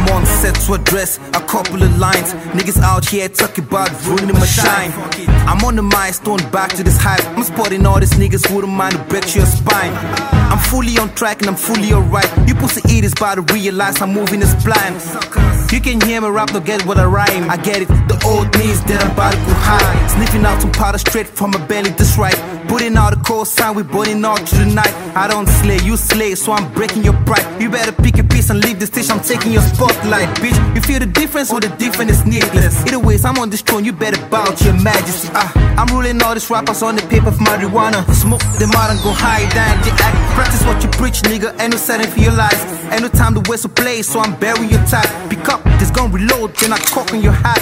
I'm on set to address a couple of lines. Niggas out here talking about ruining my shine. I'm on the milestone, back to this hype. I'm spotting all these niggas who don't mind to break your spine. I'm fully on track and I'm fully alright. You pussy eaters about to realize I'm moving this blind. You can hear me rap, don't get what I rhyme. I get it, the old knees that I'm about to go high. Sniffing out some powder straight from my belly, that's right. Putting out a cold sign, we burning all through the night. I don't slay, you slay, so I'm breaking your pride. You better pick a piece and leave the stage, I'm taking your spotlight, bitch. You feel the difference, or the difference is needless. Either ways, I'm on this throne, you better bow to your majesty. I'm ruling all these rappers on the paper of marijuana. Smoke them out and go high down the act. Practice what you preach, nigga, ain't no setting for your lies. Ain't no time to waste or play, so I'm burying your type. Pick up, this gun reload, then I cock on your hat.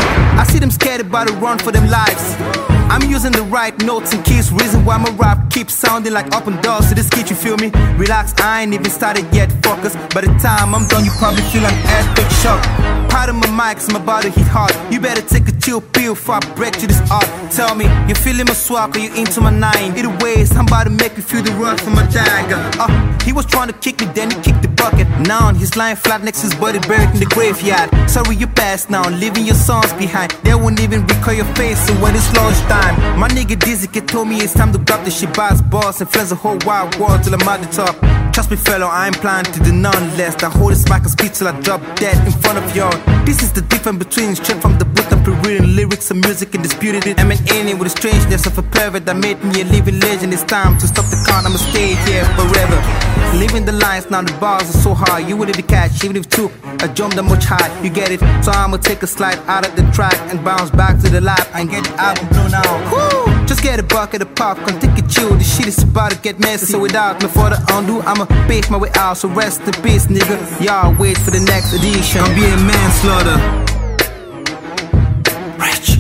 I see them scared about to run for them lives. I'm using the right notes and keys, reason why my rap keeps sounding like up and down. So this kid, you feel me? Relax, I ain't even started yet, focus. By the time I'm done, you probably feel an earthquake shock. Part of my mics, I'm about to hit hard. You better take a chill pill before I break to this art. Tell me, you feeling my swag or you into my nine? Either way, I'm about to make you feel the run from my dagger. He was trying to kick me, then he kicked the bucket. Now he's lying flat next to his body, buried in the graveyard. Sorry you passed now, leaving your songs behind. They won't even recall your face, so when it's launch time. My nigga Dizzy kid told me it's time to grab the shit by his boss and flex the whole wide world till I'm at the top. Trust me fellow, I ain't planning to do none less. I hold this mic and speak till I drop dead in front of y'all. This is the difference between straight from the book and pre-reading lyrics and music and disputed it. I'm an alien with the strangeness of a pervert that made me a living legend. It's time to stop the count, I'ma stay here forever. Living the lines, now the bars are so hard. You wouldn't even catch, even if you took a jump that much high. You get it? So I'ma take a slide out of the track and bounce back to the lap and get the album blown out. Woo! Just get a bucket of popcorn, take a chill. This shit is about to get messy. So without me further undo, I'ma pave my way out. So rest in peace, nigga. Y'all wait for the next edition. I'm being manslaughter. Rich.